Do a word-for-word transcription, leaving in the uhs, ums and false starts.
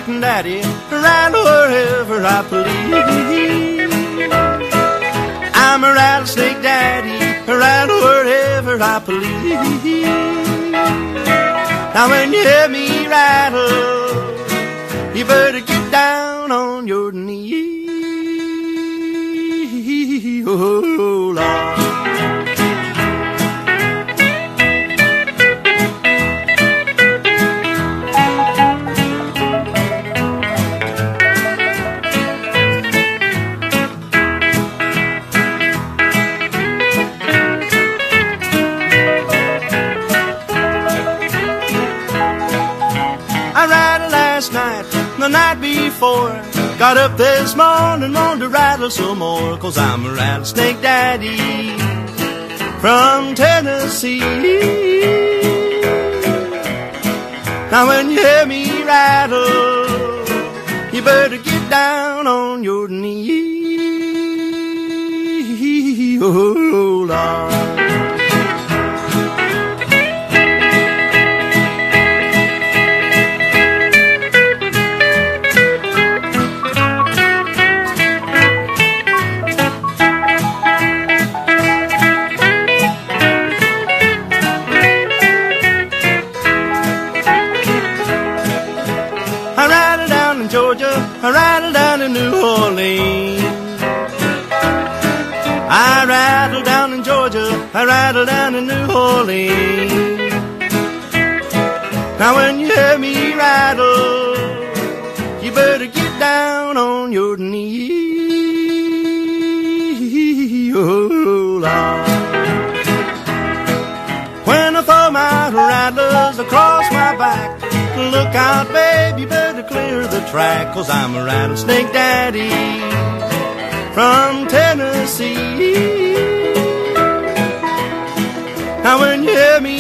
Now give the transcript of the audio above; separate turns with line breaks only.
daddy, right wherever I please. I'm a rattlesnake daddy, right wherever I please. Now when you hear me rattle, you better get down on your knees. Oh, Lord. I rattled last night, the night before. Got up this morning, wanted to rattle some more. Cause I'm a rattlesnake daddy from Tennessee. Now when you hear me rattle, you better get down on your knees. Oh, Lord. I rattle down in Georgia, I rattle down in New Orleans. I rattle down in Georgia, I rattle down in New Orleans. Now when you hear me rattle, you better get down on your knees. Oh, Lord. When I throw my rattlers across my back, look out, baby, you better clear the track. Cause I'm a rattlesnake daddy from Tennessee. Now when you hear me